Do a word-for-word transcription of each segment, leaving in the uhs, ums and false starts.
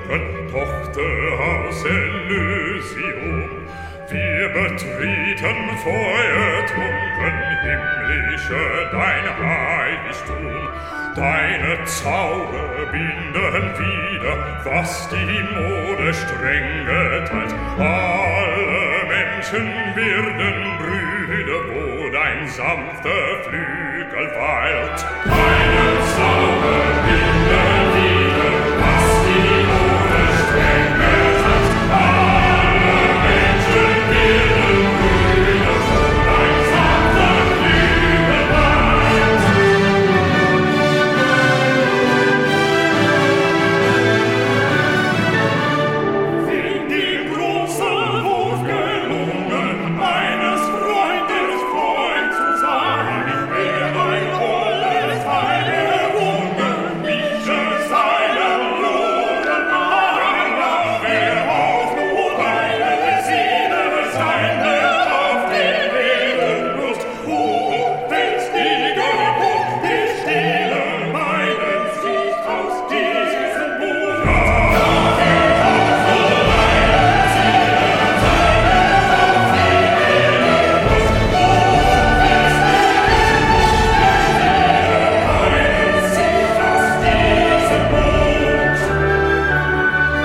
Wolken, Tochter aus Elysium. Wir betreten feuertrunken, himmlische, dein Heiligtum. Deine Zauber binden wieder, was die Mode streng geteilt. Alle Menschen werden Brüder, wo dein sanfter Flügel weilt. Deine Zauber binden wieder, was die Mode streng geteilt. Alle Menschen werden Brüder, wo dein sanfter Flügel weilt. Find die große Wurf gelungen, eines Freundes Freund zu sein, wer ein holdes Heil errungen, biete seinem Lohnen an. Wer auch nur deine Seele sein wird auf den Wegen Lust, wo wenn's die Geburt, die Stille meinen Sicht aus diesem Buch. Ja, wer auch nur deine Seele sein wird auf den Wegen Lust, wo wenn's die Geburt, die Stille meinen Sicht aus diesem Buch.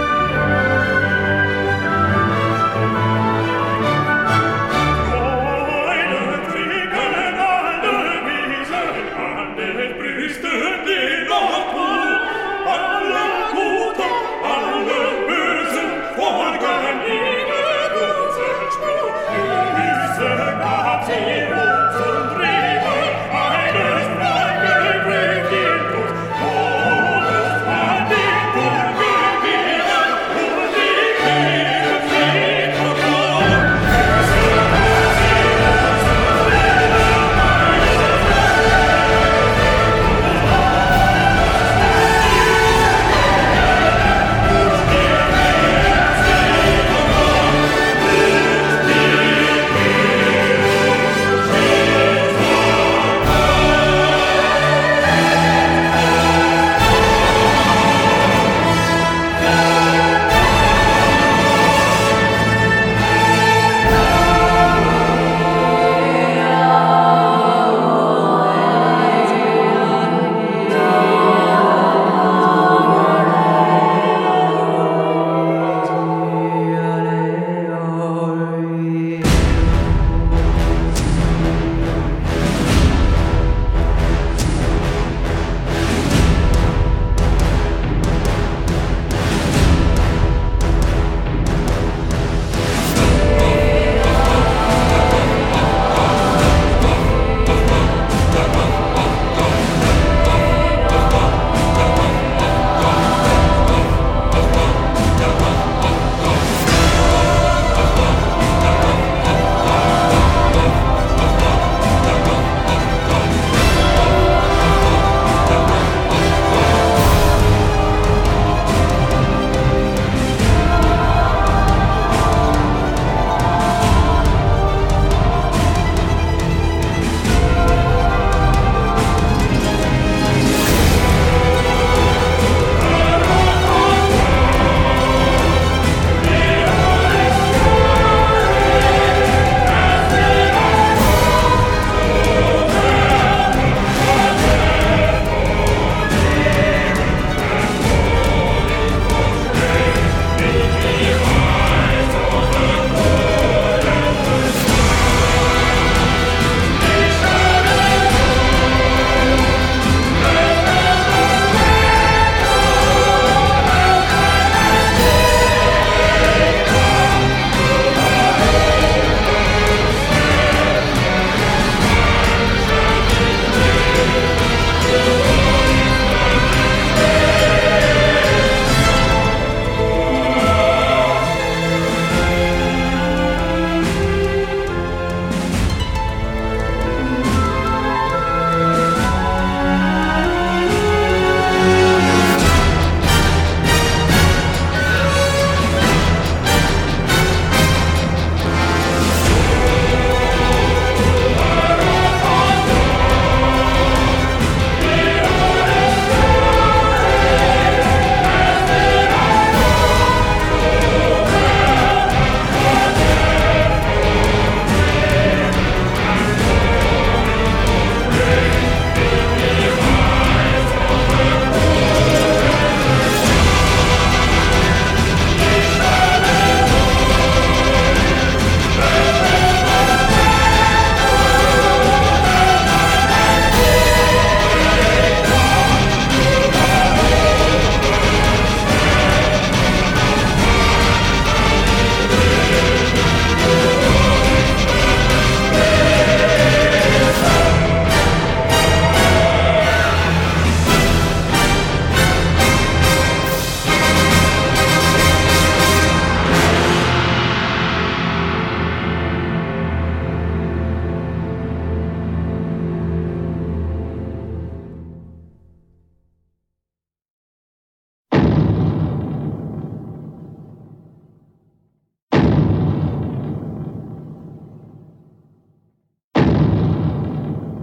Freude trinken alle Wiesen, an den Brüsten den Natur. Alle Guten, alle Bösen folgen ihnen unseren Spur. Diese gab sie uns und Reben, eines Freundes bringt den Tod. Todest an den Tod gegeben, und die Kriege fliehen und flohen. Diese gab sie uns und Reben, eines Freundes